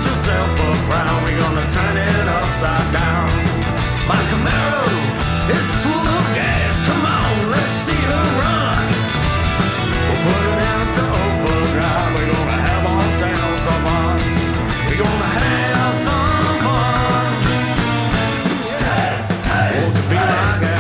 yourself a frown. We're gonna turn it upside down. My Camaro is full of gas. Come on, let's see her run. We'll put it down to overdrive. We're gonna have ourselves some fun. We're gonna have some fun. Hey, hey, won't you be my girl?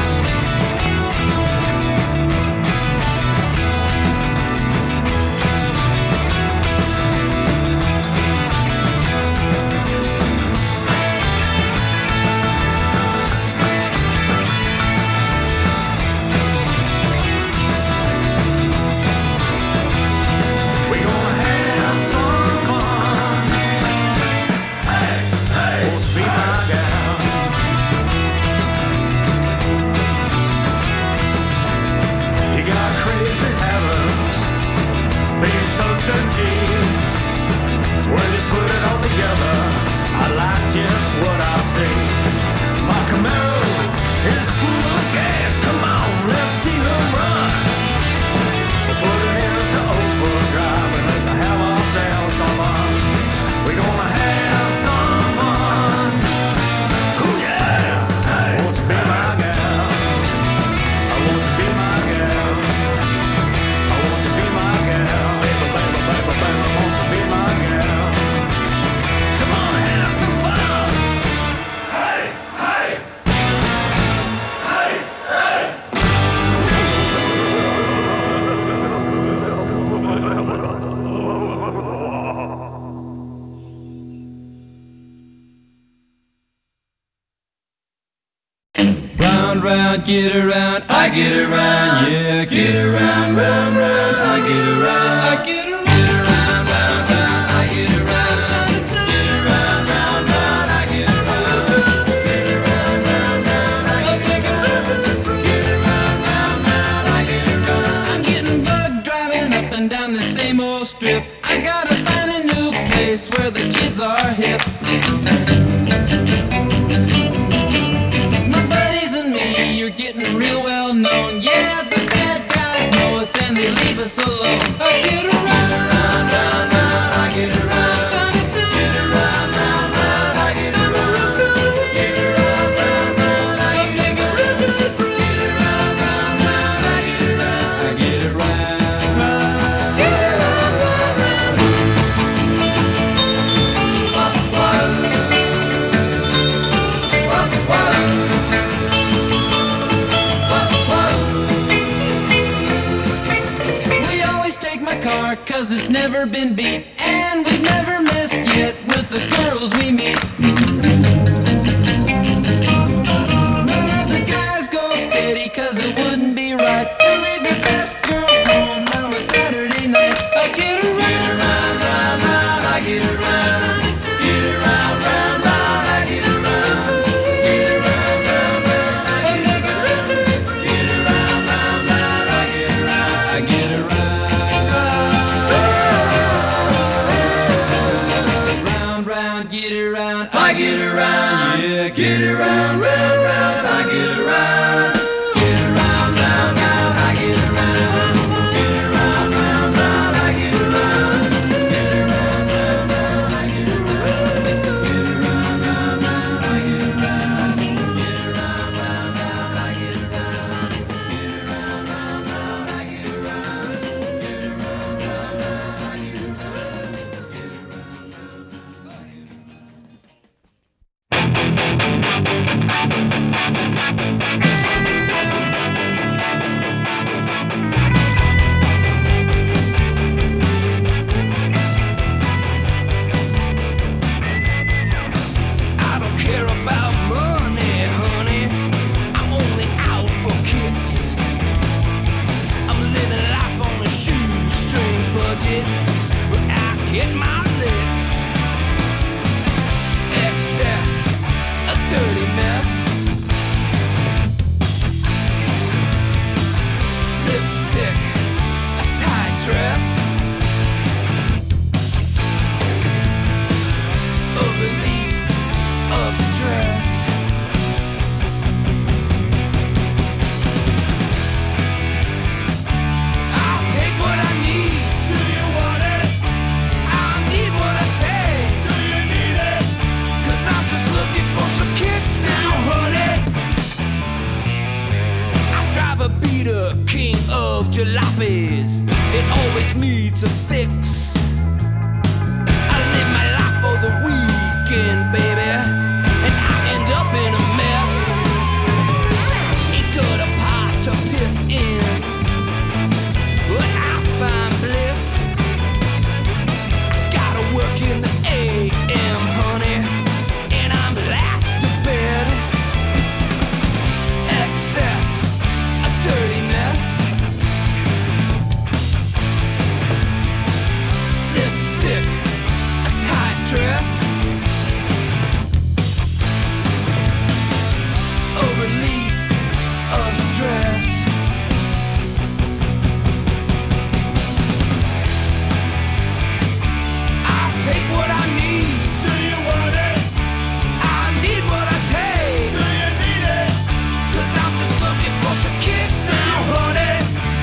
When you put it all together, I like just what I see. My Camaro is full of gas. Come on, let's see her run. We'll put it into overdrive and let's have ourselves some fun. We're gonna have some fun. Oh yeah, hey, won't you be my girl? I want you to be my girl. I want you to be my girl. Baby, baby, baby, baby, I want you to be my girl. Come on, have some fun. Hey, hey, hey, hey. Round, round, get around, I get around, yeah, get around, round, round, I get around, I get around, get around, round, round, I get around, get around, round, round, I get around, get around, round, round, I get around, get around, round, round, I get around. I'm getting bugged driving up and down the same old strip. I gotta find a new place where the kids are hip. You're getting real well known. Yeah, the bad guys know us and they leave us alone. I get around, round, round, round, I get around, get around, round, round, I get around, get around, round, round, I get around, get around, round, round, I get around, I get around, get around, round, round. Car, 'cause it's never been beat, and we've never missed yet with the girls we meet. None of the guys go steady, 'cause it wouldn't be right to leave your best girl home on a Saturday night. I get around, round, round, round, I get around, get around, round, round, I get around, get around, round, round, I get around, get around, round, round, I get around, I get around. Get around, I get around, yeah, get around, round, round, I get around, get around, round, round, I get around, get around, round, round, I get around, get around, round, round, I get around, get around, round, round, I get around, get around, round, round, I get around, get around, round, round, I get around, get around, round, round, I get around, get I don't care about money, honey. I'm only out for kicks. I'm living life on a shoestring budget, but I get my licks. Excess, a dirty mess. Lipstick, a tight dress. A relief of stress. I'll take what I need. Do you want it? I need jalopies, it always needs a fix. I live my life for the weekend, baby, and I end up in a mess. Ain't got a pot to piss in, but I find bliss. Gotta work in the AM, honey, and I'm last to bed. Excess, a dirty mess. Lipstick, a tight dress. A relief of stress. I take what I need. Do you want it? I need what I take. Do you need it? 'Cause I'm just looking for some kicks now, honey.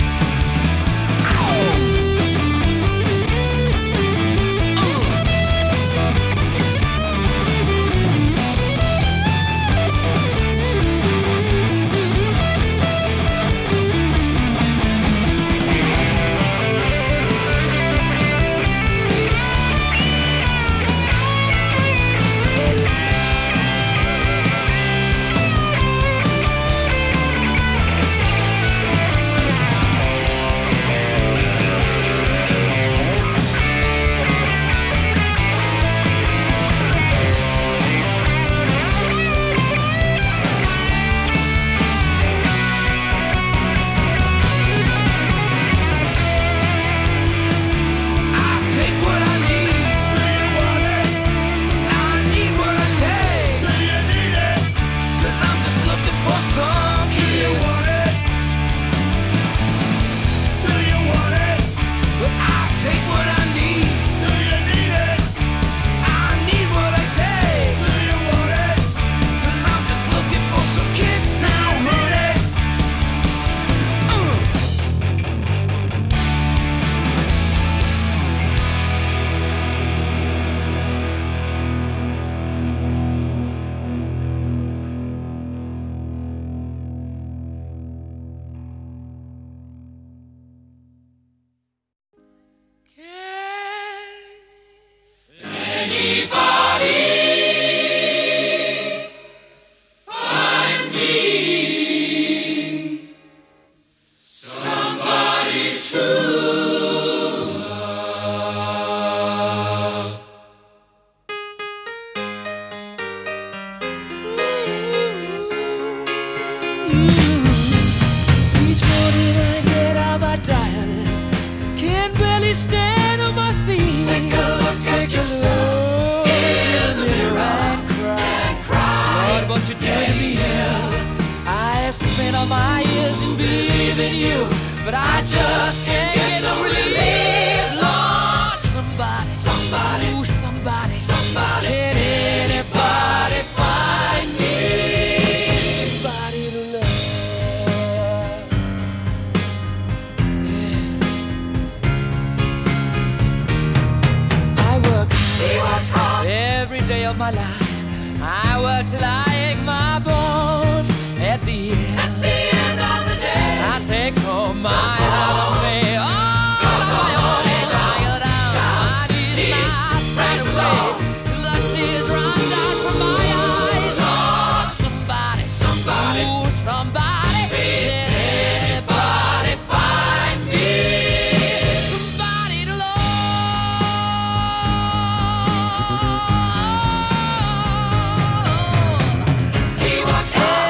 Each morning I get out my diet, can't barely stand on my feet. Take a look at yourself in the mirror and cry. Lord, what you doing to me? I have spent all my years in believing you, but I just can't get no relief. Lord, somebody, ooh, somebody, can anybody find me? Somebody to love. Yeah. I work hard every day of my life. I work till I ache my bones. At the end of the day, I take home my hard pay. Somebody, can anybody find me? Somebody to love. He walks hard.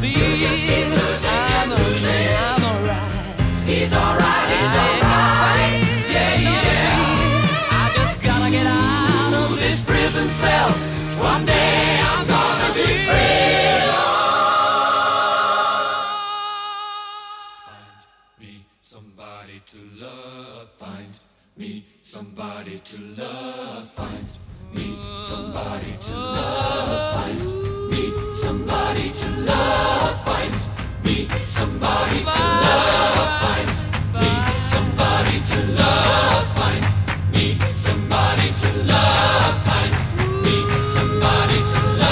be. You just keep losing and losing. I'm alright. He's alright, he's alright. Yeah, yeah. I just gotta get out of this prison cell. Someday I'm gonna be free. Somebody to love, find me somebody to love, find me somebody to love, find me somebody to love, find me somebody to love, find me somebody to love, find me somebody to love, find me somebody to love.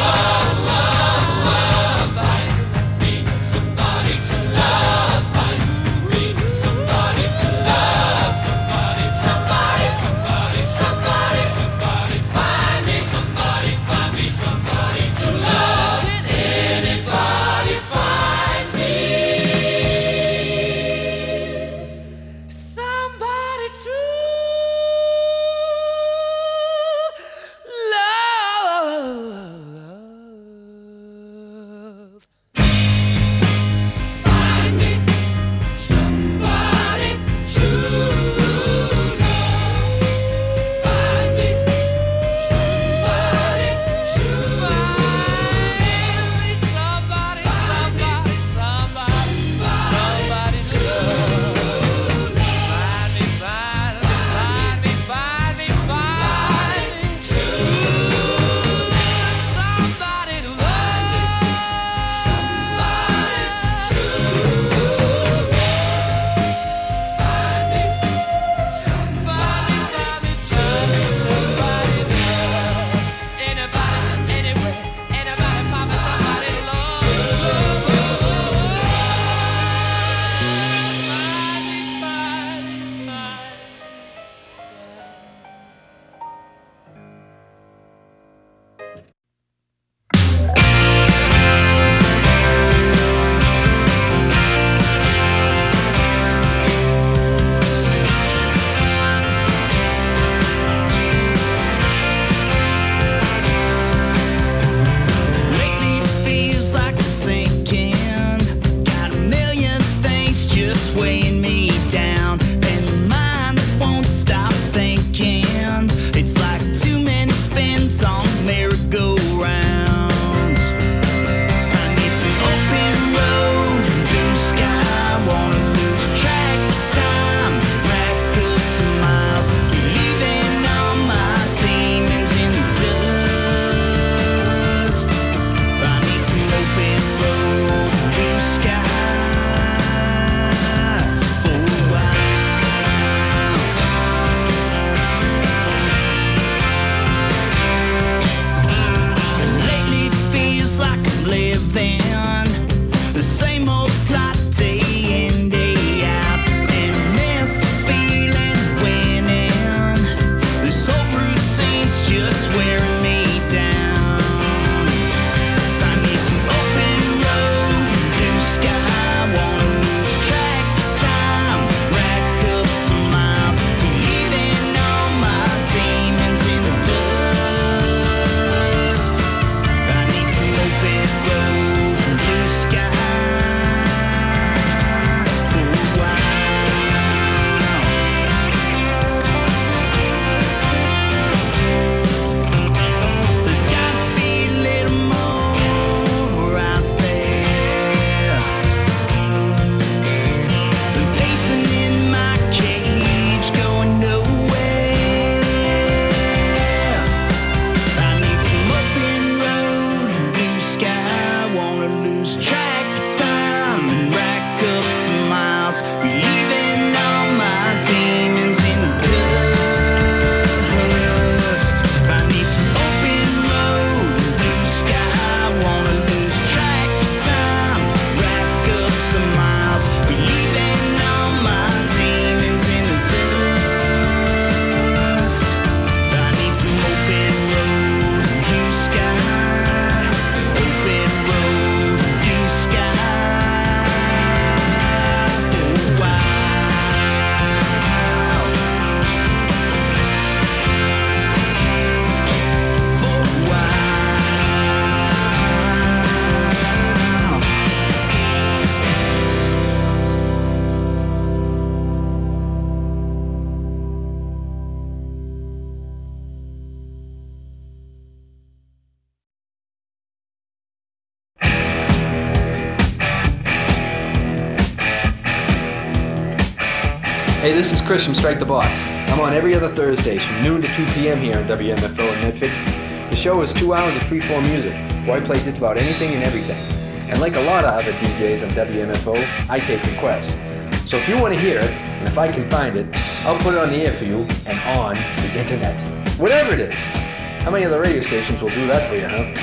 Hey, this is Chris from Strike the Box. I'm on every other Thursdays from noon to 2 p.m. here on WMFO in Medford. The show is 2 hours of free-form music, where I play just about anything and everything. And like a lot of other DJs on WMFO, I take requests. So if you want to hear it, and if I can find it, I'll put it on the air for you and on the internet. Whatever it is. How many other radio stations will do that for you, huh?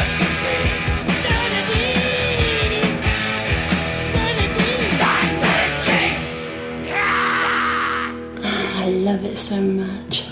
I love it so much.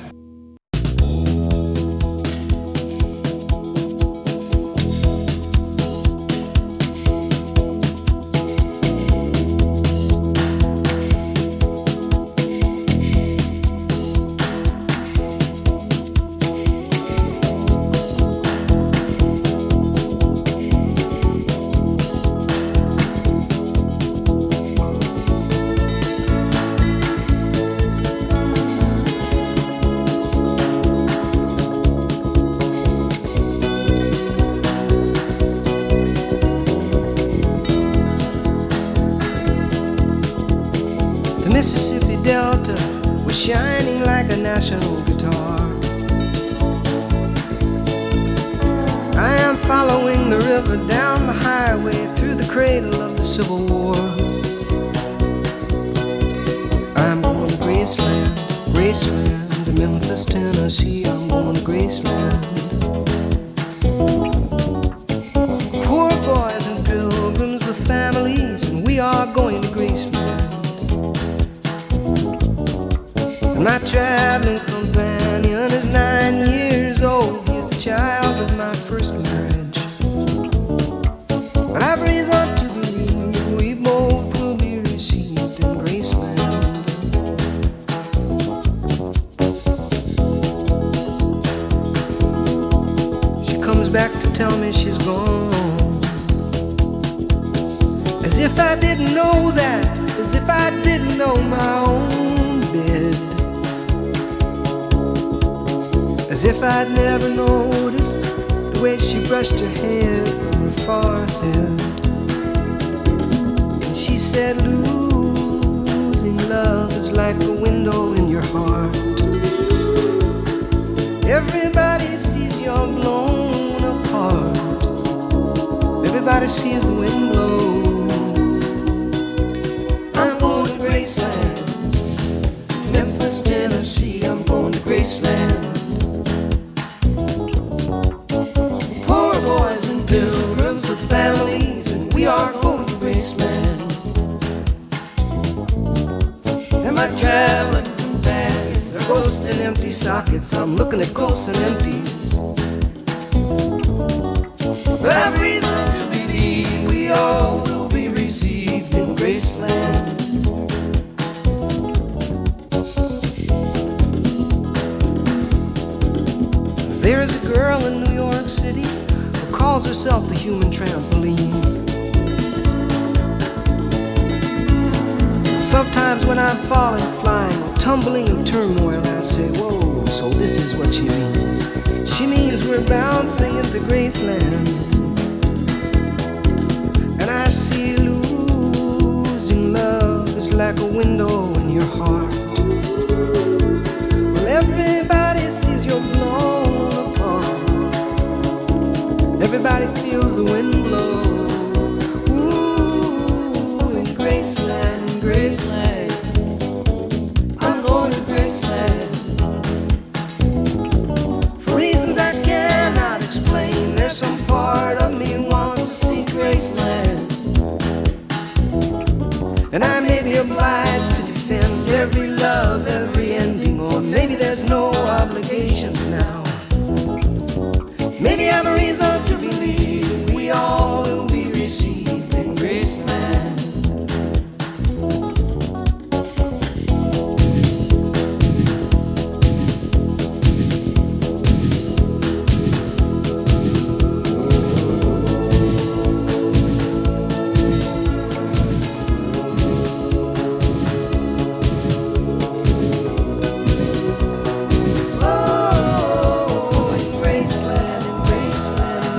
Shining like a national guitar. I am following the river down the highway through the cradle of the Civil War. I'm going to Graceland, Graceland, to Memphis, Tennessee. I'm going to Graceland. Poor boys and pilgrims with families, and we are going to Graceland. My traveling companion is 9 years old. He is the child of my first marriage. But I've reason to believe we both will be received in Graceland. She comes back to tell me she's gone, as if I didn't know that, as if I didn't know my own bed. As if I'd never noticed the way she brushed her hair from her forehead. And she said, losing love is like a window in your heart. Everybody sees you're blown apart. Everybody sees the wind blow. I'm going to Graceland, Memphis, Tennessee. I'm going to Graceland. Boys and pilgrims with families, and we are going to Graceland. And my traveling companions are ghosts and empty sockets. I'm looking at ghosts and empties. But I've reason to believe we all will be received in Graceland. There is a girl in New York City who calls herself the human trampoline. Sometimes when I'm falling, flying, or tumbling in turmoil, I say, whoa, so this is what she means. She means we're bouncing into Graceland. And I see losing love is like a window in your heart. Well, everybody sees you're blown apart. Everybody feels the wind blow. Ooh, in Graceland, in Graceland. I'm going to Graceland. For reasons I cannot explain, there's some part of me wants to see Graceland. And I may be obliged to defend every love, every ending, or maybe there's no obligations now. Maybe I'm a reason to believe we all will be received in Graceland. Oh, in Graceland,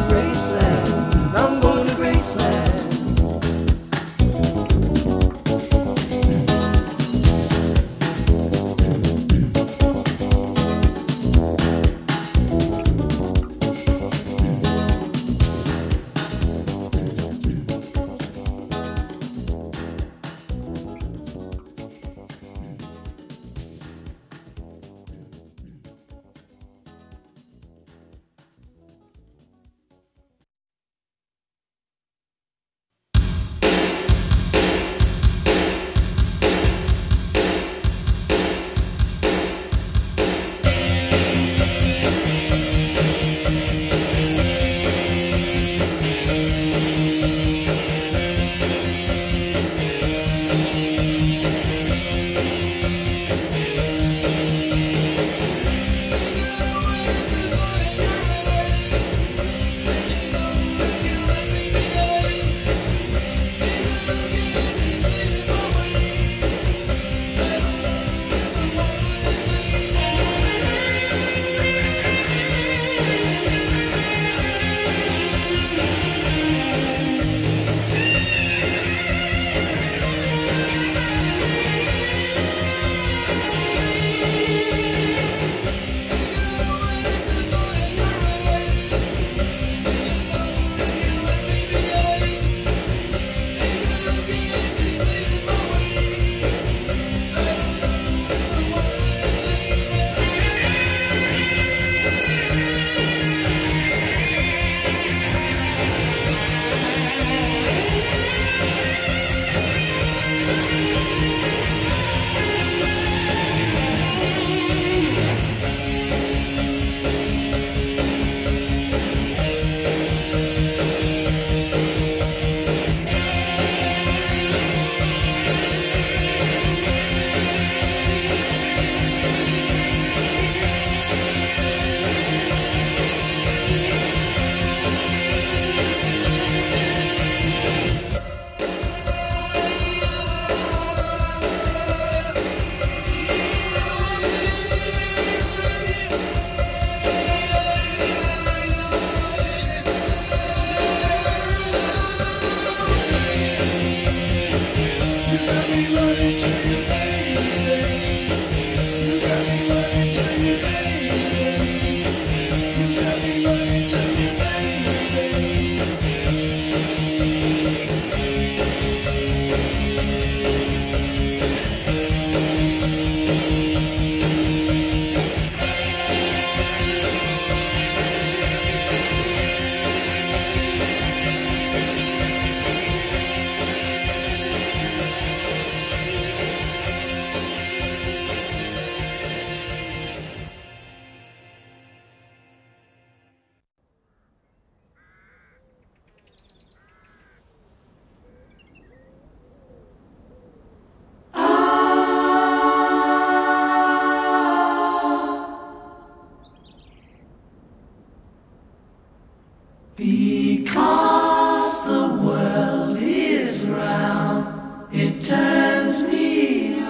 Because the world is round, it turns me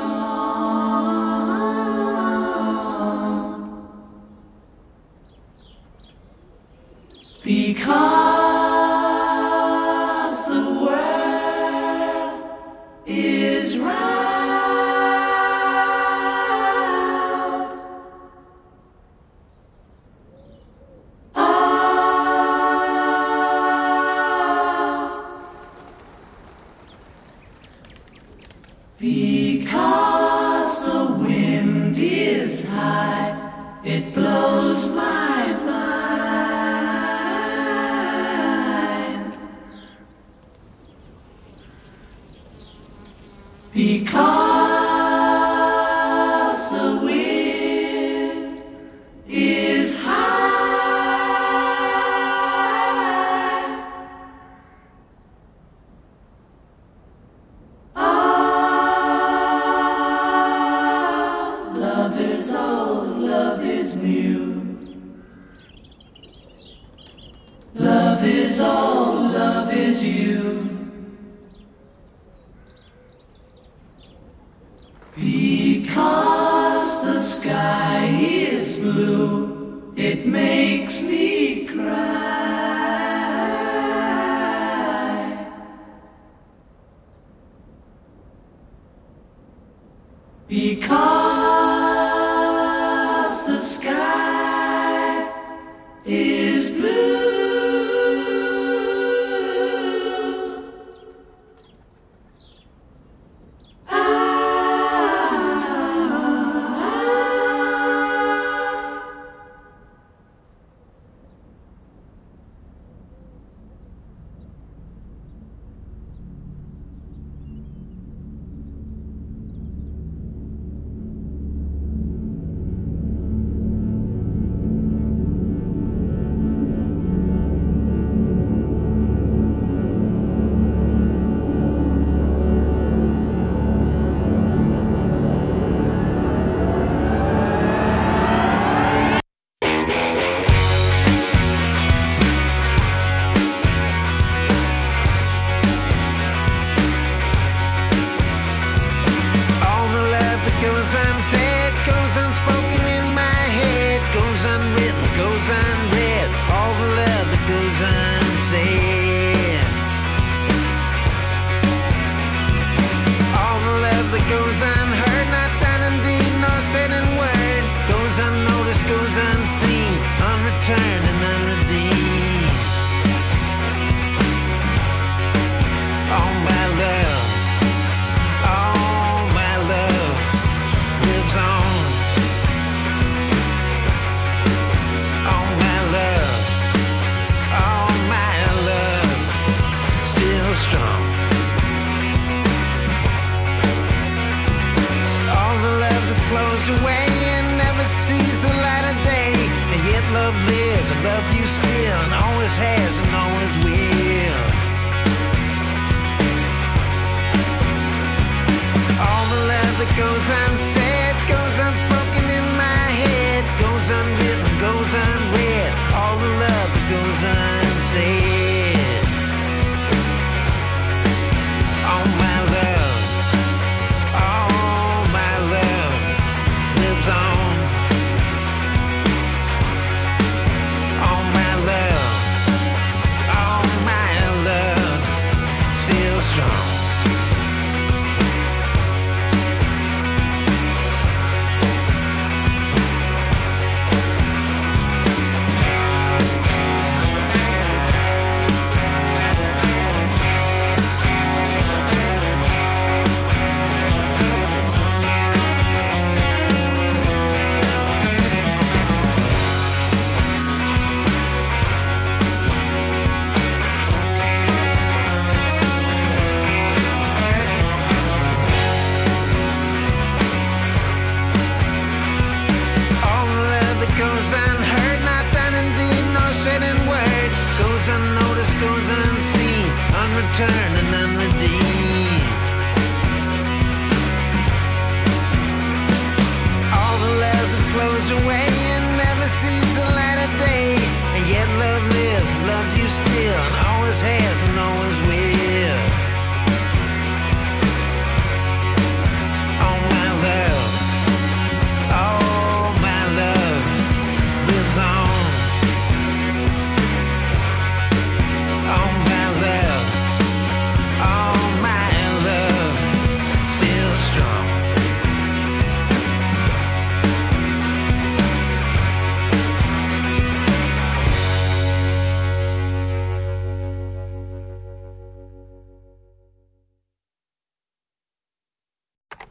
on. Because the world is round. Because the wind is high, it blows my mind. Because the wind is high. Love is old, love is new. Love is old, love is you. Because the sky is blue, it makes me cry. Because the sky is blue.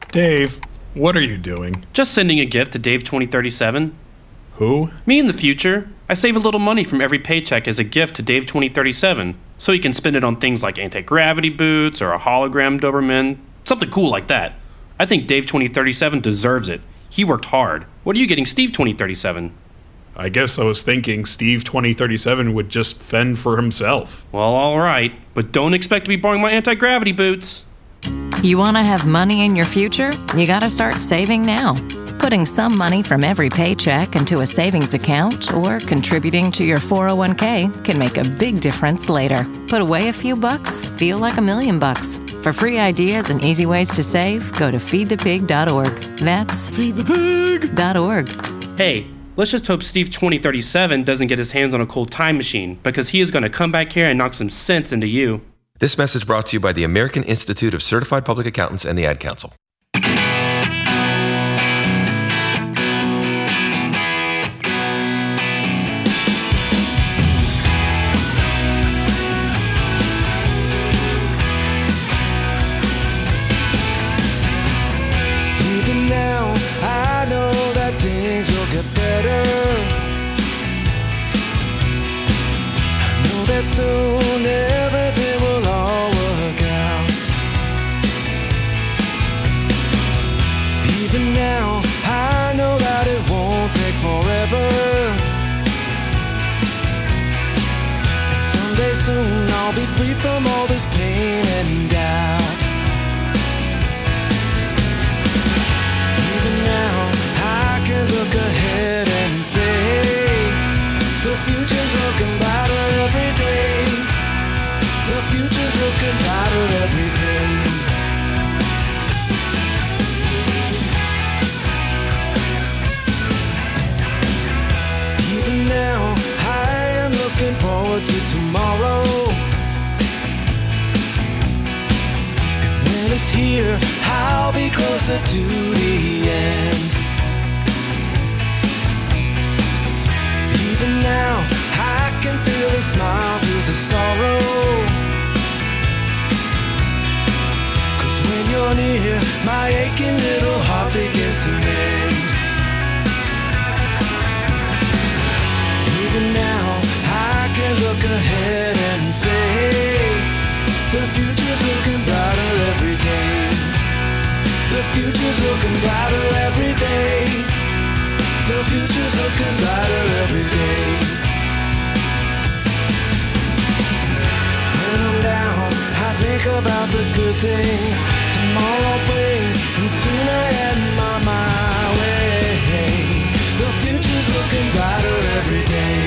Dave, what are you doing? Just sending a gift to Dave 2037. Who? Me in the future. I save a little money from every paycheck as a gift to Dave 2037, so he can spend it on things like anti-gravity boots or a hologram Doberman, something cool like that. I think Dave 2037 deserves it. He worked hard. What are you getting Steve 2037? I guess I was thinking Steve 2037 would just fend for himself. Well, alright, but don't expect to be borrowing my anti-gravity boots. You want to have money in your future? You got to start saving now. Putting some money from every paycheck into a savings account or contributing to your 401k can make a big difference later. Put away a few bucks, feel like $1 million. For free ideas and easy ways to save, go to feedthepig.org. That's feedthepig.org. Hey, let's just hope Steve 2037 doesn't get his hands on a cold time machine, because he is going to come back here and knock some sense into you. This message brought to you by the American Institute of Certified Public Accountants and the Ad Council. Even now, I know that things will get better. I know that soon everything will all work out. Even now, I know that it won't take forever. And someday soon I'll be free from all this pain and doubt. Even now, I can look ahead and say the future's looking brighter every day. The future's looking brighter every day. Even now, I am looking forward to tomorrow. And when it's here, I'll be closer to the end. Even now, I can feel a smile through the sorrow. 'Cause when you're near, my aching little heart begins to mend. Even now, I can look ahead and say the future's looking brighter every day. The future's looking brighter every day. The future's looking brighter every day. When I'm down, I think about the good things tomorrow brings, and soon I am on my way. The future's looking brighter every day.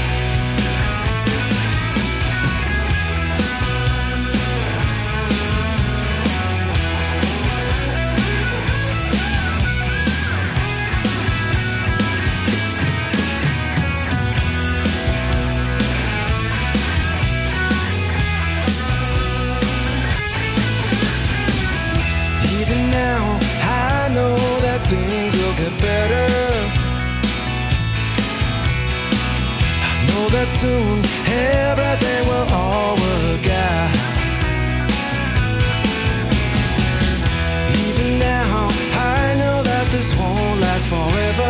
Even now, I know that things will get better. I know that soon everything will all work out. Even now, I know that this won't last forever.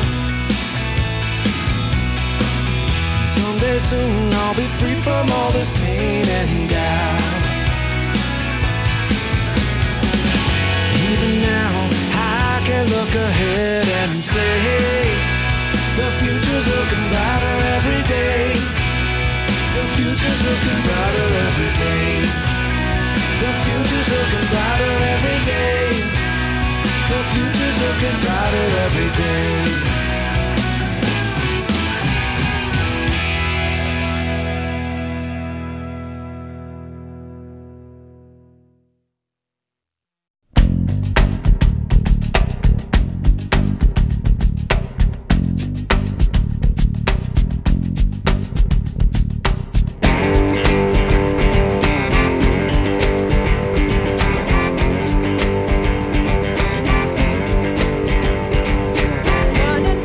Someday soon I'll be free from all this pain and doubt. Even now, I can look ahead and say the future's looking brighter every day. The future's looking brighter every day. The future's looking brighter every day. The future's looking brighter every day. Running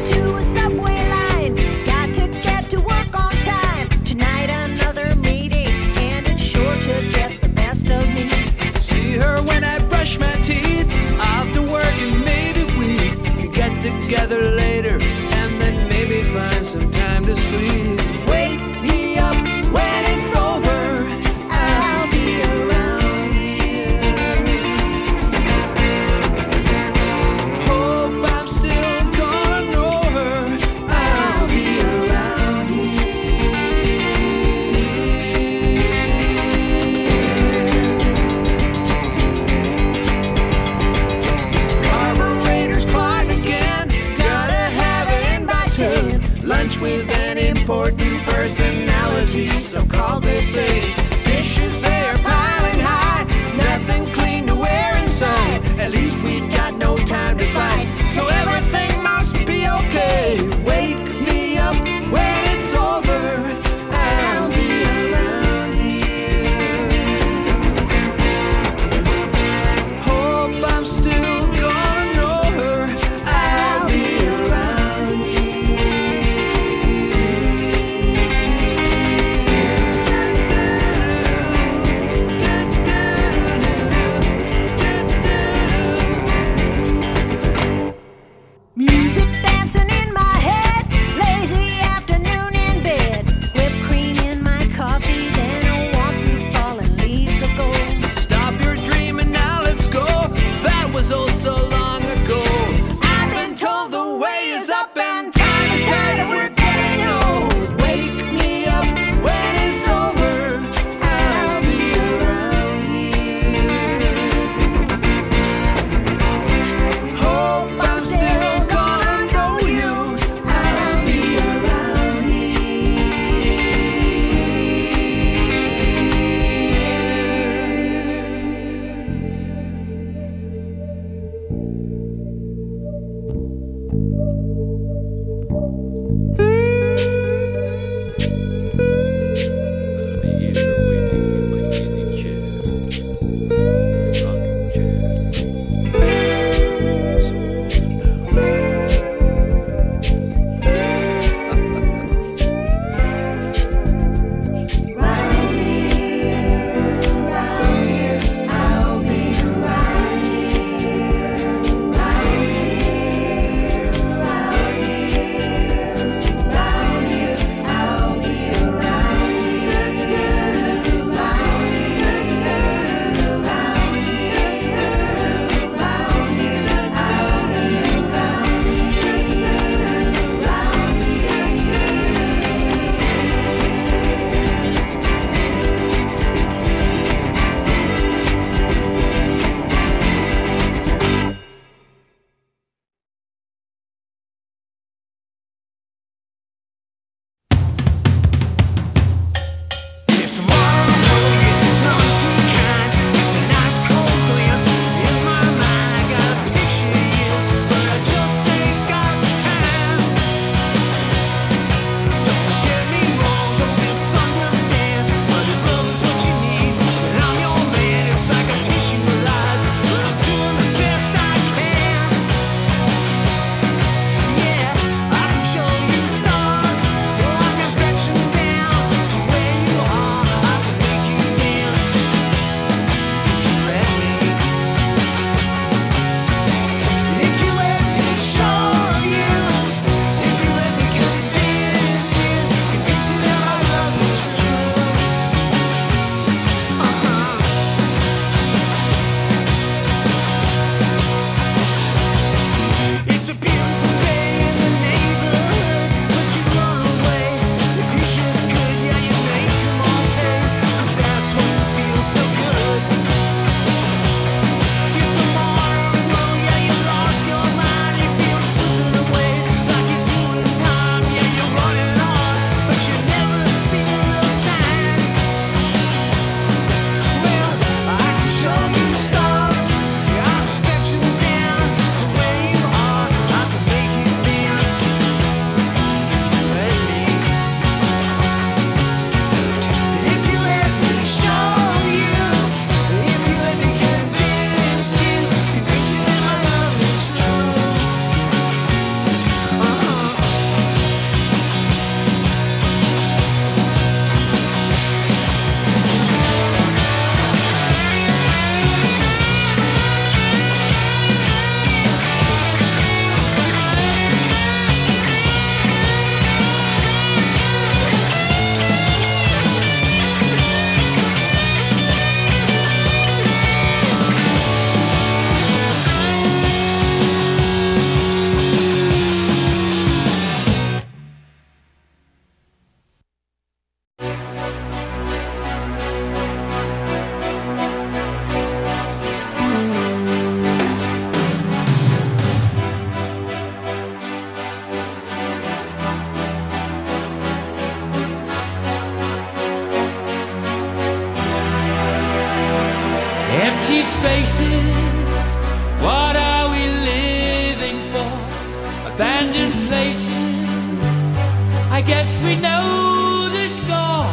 Empty spaces, what are we living for? Abandoned places, I guess we know the score.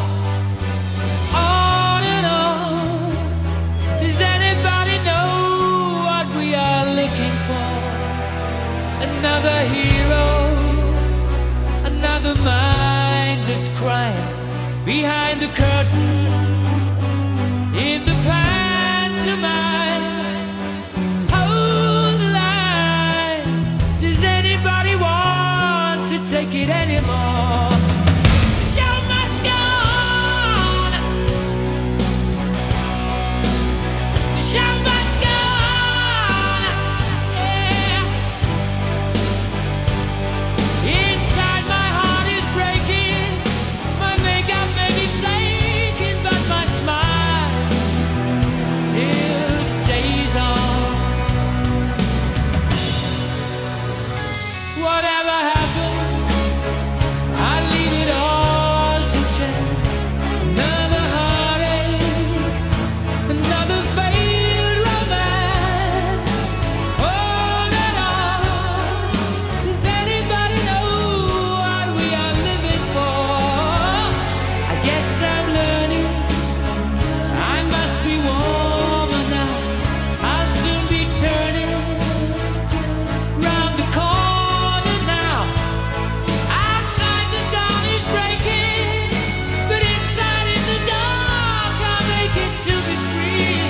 On and on, does anybody know what we are looking for? Another hero, another mindless crime behind the curtain, in the pantomime. Hold the line, does anybody want to take it anymore? The show must go on. The show must go on. Yeah. Inside my heart is breaking, my makeup may be flaking, but my smile still stays on. Whatever happens, I leave it all to chance. Another heartache, another failed romance. On and on, does anybody know what we are living for? I guess I'm learning, I must be warmer now. I'll soon be turning round the corner now. Outside the dawn is breaking, but inside in the dark I'll make it to be free.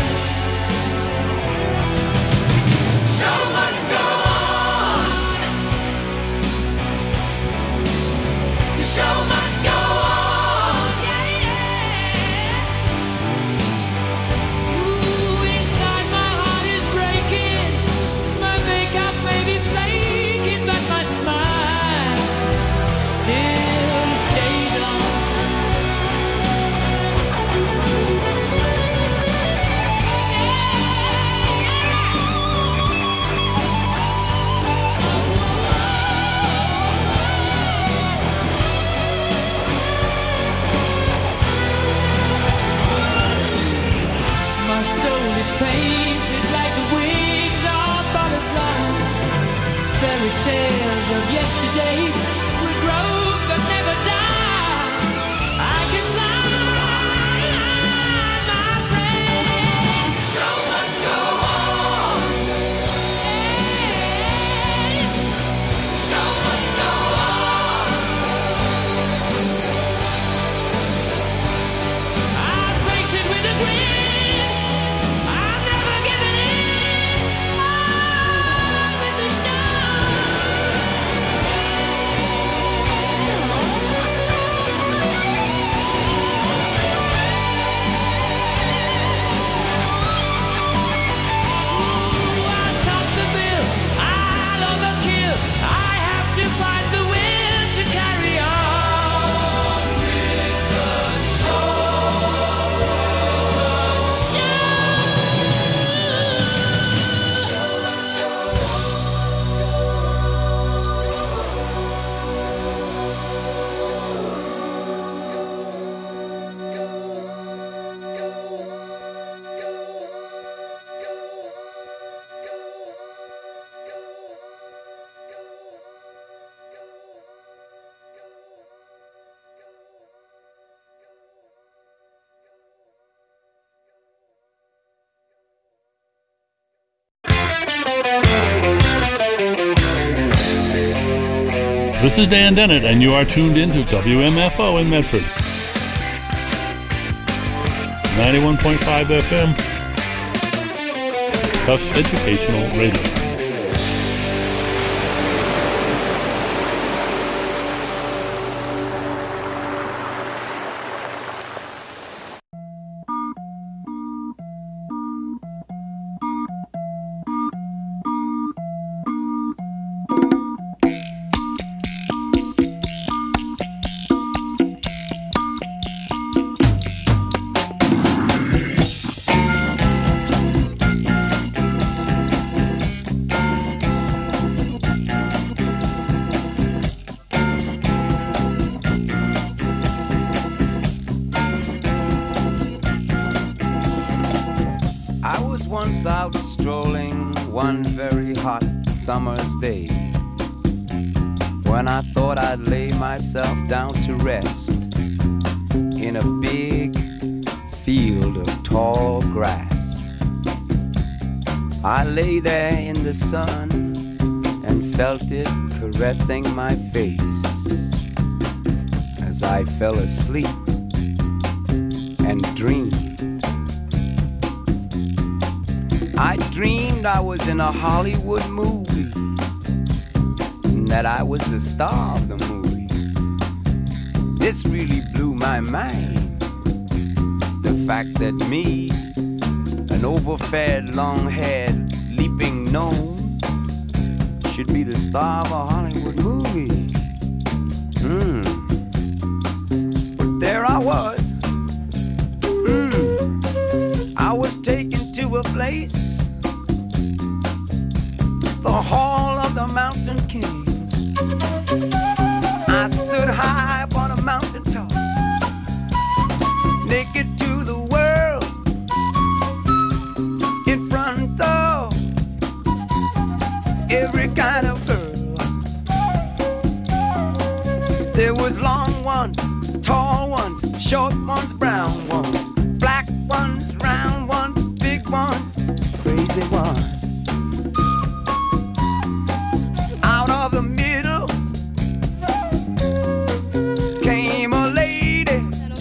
The show must go on. The show must go on. Yeah, yeah. Ooh, inside my heart is breaking, my makeup may be flaking, but my smile still stays on. My soul is painted like the wings of butterflies. Fairy tales of yesterday will grow but never die. I can fly, my friend. The show must go on. The show must go on. I'll face it with a grin. I'm never giving in. On with the show. Ooh, I'll top the bill, I'll overkill. I have to find the will to carry on with the show. Show must go This is Dan Dennett, and you are tuned into WMFO in Medford. 91.5 FM. Tufts Educational Radio. was once out strolling one very hot summer's day, when I thought I'd lay myself down to rest in a big field of tall grass. I lay there in the sun and felt it caressing my face as I fell asleep and dreamed. I dreamed I was in a Hollywood movie, and that I was the star of the movie. This really blew my mind, the fact that me, an overfed, long-haired, leaping gnome, should be the star of a Hollywood movie. But there I was. I was taken to a place, the Hall of the Mountain King. I stood high upon a mountain top, naked to the world, in front of every kind of girl. There was long ones, tall ones, short ones, brown ones, black ones, round ones, big ones, crazy ones. Out of the middle came a lady.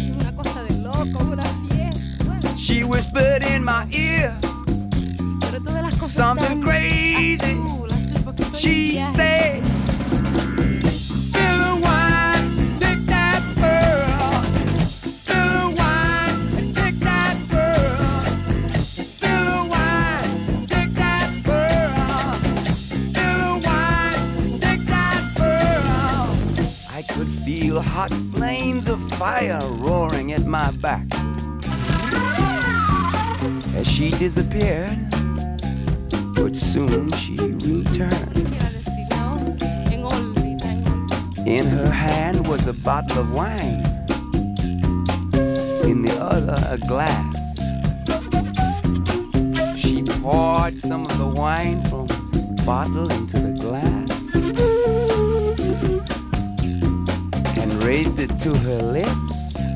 She whispered in my ear something crazy. She said, "Still wine, take that pearl. Still wine, take that pearl. Still wine, take that pearl. Still wine, take that pearl." I could feel hot flames of fire roaring at my back as she disappeared, but soon she returned. In her hand was a bottle of wine, in the other a glass. She poured some of the wine from the bottle into the glass and raised it to her lips.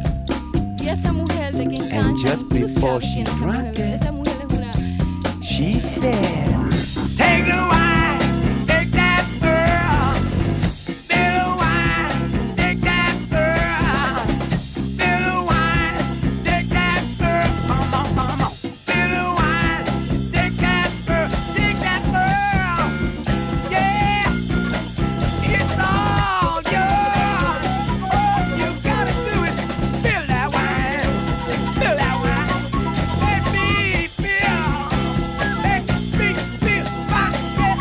And just before she drank it, she said, "Take the wine, take that pearl. Still wine, take that pearl. Still wine, take that pearl. Come on, come on. Still wine, take that pearl, take that pearl. Yeah, it's all yours. All you gotta do is spill that wine, spill that wine. Let me feel, let me feel my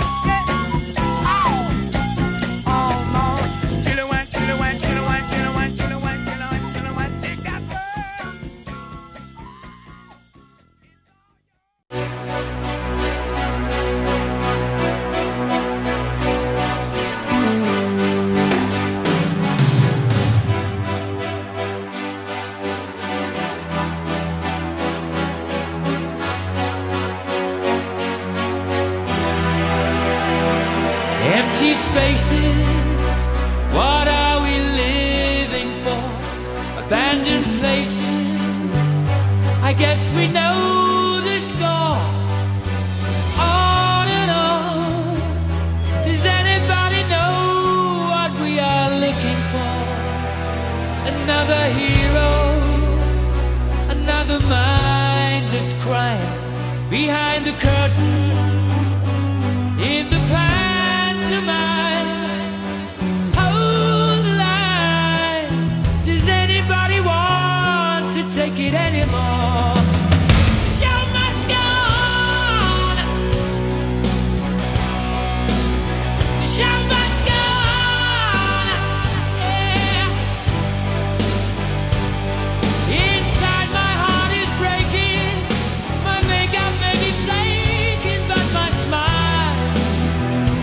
Empty spaces, what are we living for? Abandoned places, I guess we know the score. On and on, does anybody know what we are looking for? Another hero, another mindless crime behind the curtain, in the pantomime. Hold the line, does anybody want to take it anymore? The show must go on. The show must go on. Yeah. Inside my heart is breaking, my makeup may be flaking, but my smile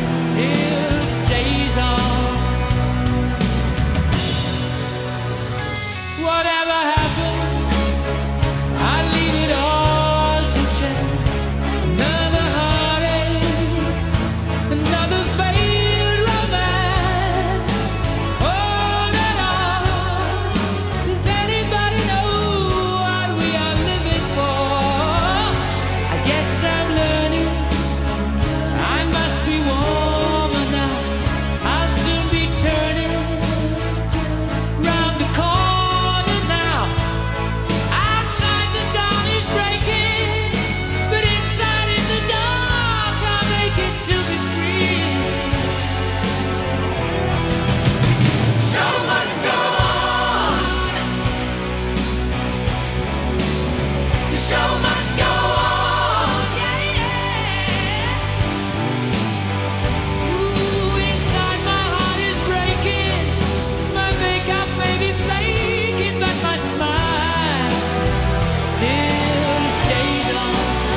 Yes, I'm learning. I must be warmer now. I'll soon be turning round the corner now. Outside the dawn is breaking, but inside in the dark I'll make it to be free. Show must go on. The show must go on. Yeah, yeah. Ooh, inside my heart is breaking. My makeup may be flaking, but my smile still stays on.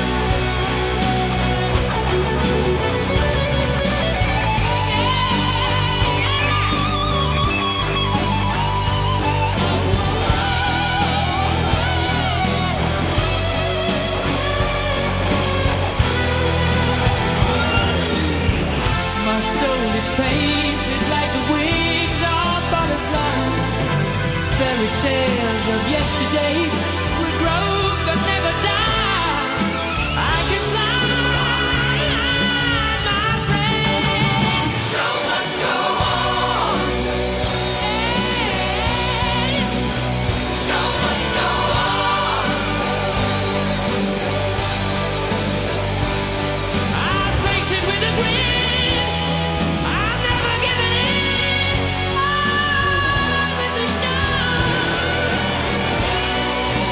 My soul is painted like the wings of butterflies. Fairy tales of yesterday will grow but never die. I can fly, my friend. The show must go on. The show must go on. I'll face it with a grin. I'm never giving in. On with the show.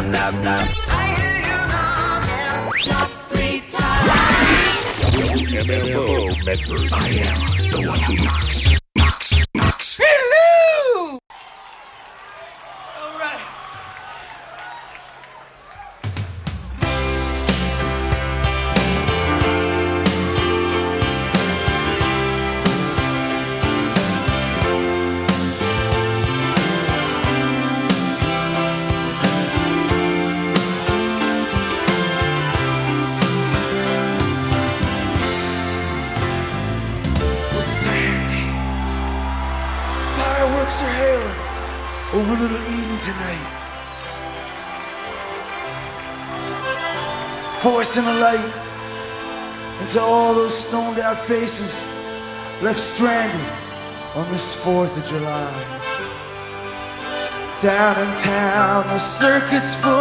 nap, nap, nap. WMFO Medford. I am the one who knocks. Knocks. Knocks. Hello! All right. Fireworks are hailing over Little Eden tonight, forcing a light into all those stoned out faces left stranded on this 4th of July. Down in town, the circuit's full